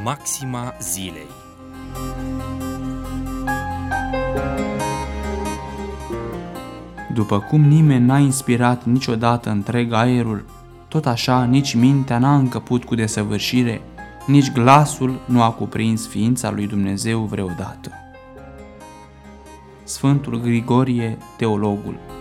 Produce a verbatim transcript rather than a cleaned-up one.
Maxima zilei. După cum nimeni n-a inspirat niciodată întreg aerul, tot așa nici mintea n-a încăput cu desăvârșire, nici glasul nu a cuprins ființa lui Dumnezeu vreodată. Sfântul Grigorie, teologul.